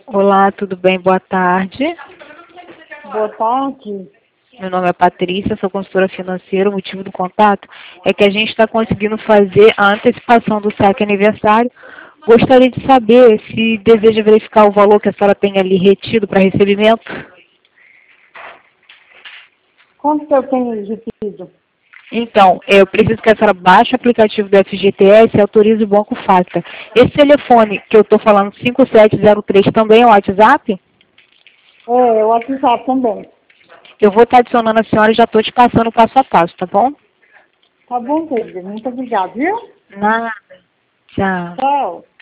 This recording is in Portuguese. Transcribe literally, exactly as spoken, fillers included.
Olá, tudo bem? Boa tarde. Boa tarde. Meu nome é Patrícia, sou consultora financeira. O motivo do contato é que a gente está conseguindo fazer a antecipação do saque aniversário. Gostaria de saber se deseja verificar o valor que a senhora tem ali retido para recebimento. Quanto que eu tenho recebido? Então, eu preciso que a senhora baixe o aplicativo do F G T S e autorize o Banco Facta. Esse telefone que eu estou falando, cinco sete zero três, também é o WhatsApp? É, o WhatsApp também. Eu vou estar adicionando a senhora e já estou te passando o passo a passo, tá bom? Tá bom, querida. Muito obrigada, viu? Nada. Tchau. Tchau.